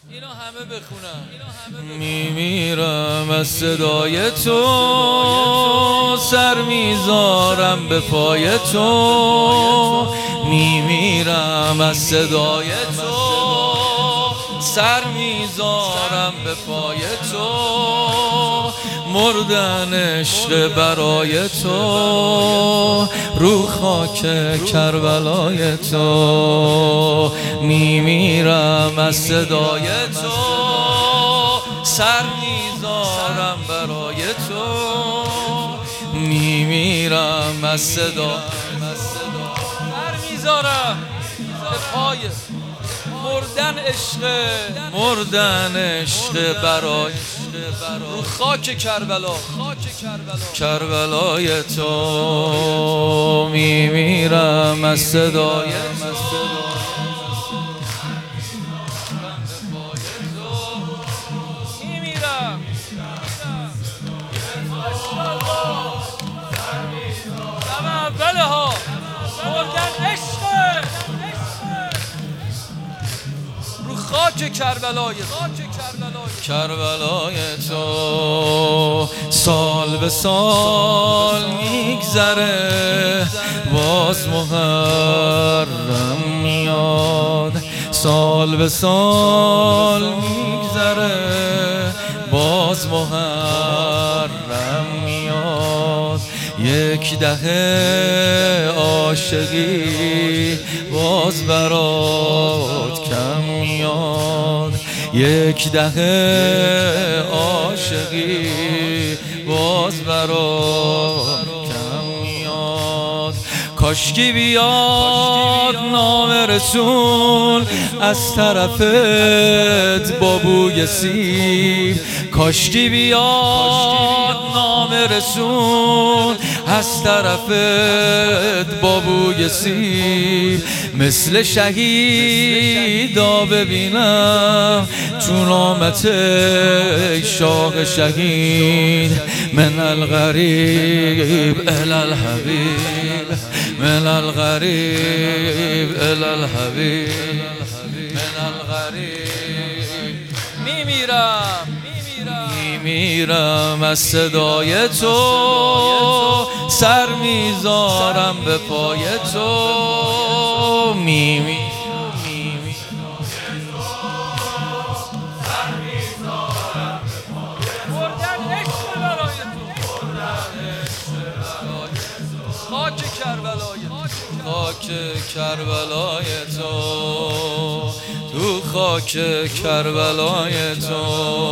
اینو همه بخونن. میمیرم از صدای تو، سر میذارم به پای تو. میمیرم از صدای تو، سر میذارم به پای تو. مردن عشق برای تو، رو خاک کربلای تو. میمیرم از صدای تو، سر میذارم برای تو. میمیرم از صدا، سر میذارم به پای مردن عشق برای رو خاک کربلای تو. میمیرم از صدای میمیرم. دم اوله ها مردن عشق رو خاک کربلای تو. سال به سال میگذره، باز محرم میاد. سال به سال میگذره، باز محرم میاد. یک دهه عاشقی باز برات کم میاد. یک دهه عاشقی باز برات کم میاد. کاشکی بیاد نام رسول از طرفت با بوی سیب. کاشکی بیاد نام رسول از طرفت با بوی سیب. مثل شهیدا ببینم تو نامت شاه شهید. من الغریب الی الحبیب، من الغریب الی الحبیب، من الغریب. میمیرم از صدای تو، سر میذارم به پای تو. خاک کربلای تو، تو خاک کربلای تو.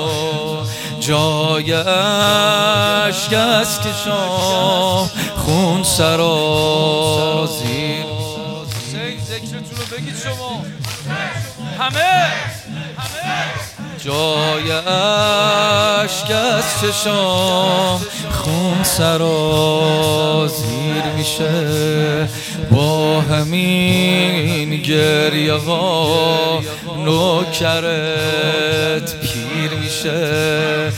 جای اشک از کشام خون سرازیر. ذکرتون رو بگید شما همه. جای اشک از چشام خون سرازیر میشه. با همین گریه ها نوکرت پیر میشه.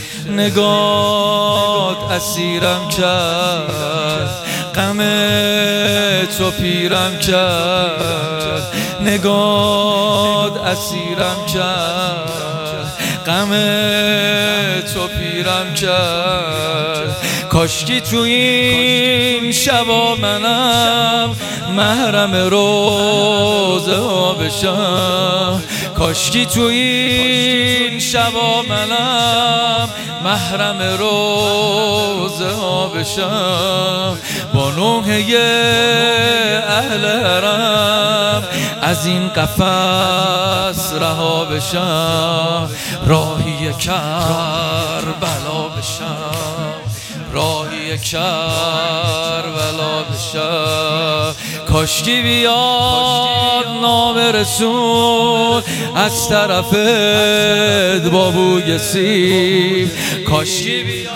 نگات اسیرم کرد، غم تو پیرم کرد. نگات اسیرم کرد، غم تو پیرم کرد. کاشکی تو این شبا منم محرم روزه ها بشم. کاشکی تو این شبا منم محرم روزه ها بشم. با نوحه اهل حرم از این قفس رها بشم. راهی کربلا بشم، راهی کربلا بشم. کاشکی بیاد نام رسول از طرفت با بوی سیب. کاشکی بیاد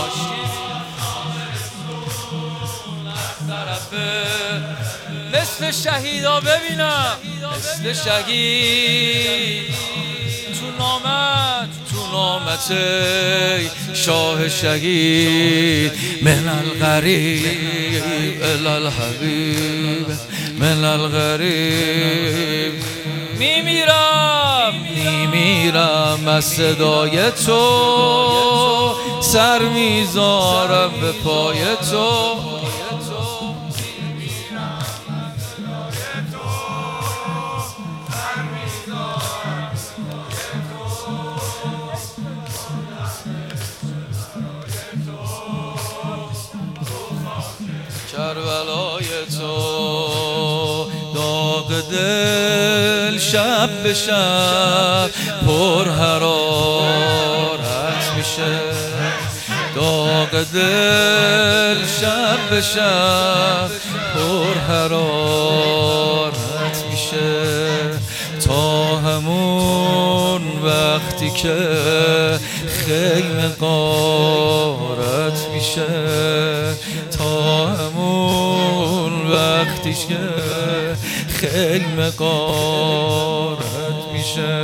مثل شهیدا ببینم، مثل شهید تو نامت شاه شهید. من الغریب الی الحبیب، من الغریب. میمیرم میرم از صدای تو، سر میذارم به پای تو. کربلای تو داغ دل شب به شب پر حرارت میشه، داغ دل شب به شب پر حرارت میشه، تا همون وقتی که خیمه غارت میشه، تا همون وقتی که خیمه غارت میشه.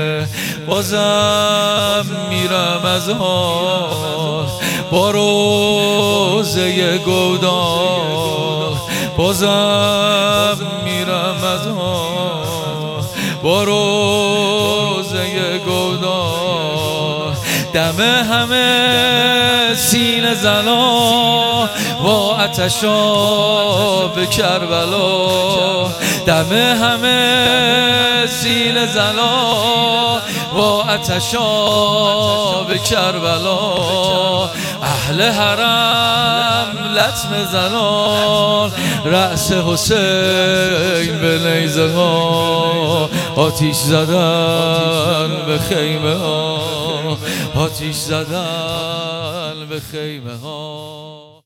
بازم میرم از حال با روزه گودال، بازم میرم از حال با روزه گودال. دم همه سینه زنا و آتشاب کربلا، دم همه سینه زنا و آتشاب کربلا. اهل حرم لطمه زنان رأس حسین به نیزه ها، آتیش زدن به خیمه ها، آتیش زدن به خیمه ها.